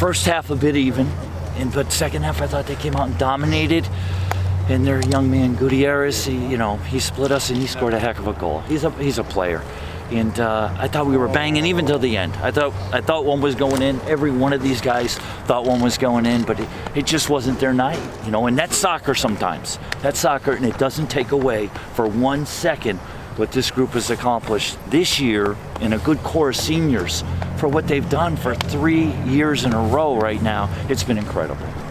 First half a bit even, but second half I thought they came out and dominated. And their young man Gutierrez, he split us and he scored a heck of a goal. He's a player, and I thought we were banging even till the end. I thought one was going in. Every one of these guys thought one was going in, but it just wasn't their night. And that's soccer sometimes. That's soccer, and it doesn't take away for 1 second what this group has accomplished this year in a good core of seniors for what they've done for 3 years in a row right now. It's been incredible.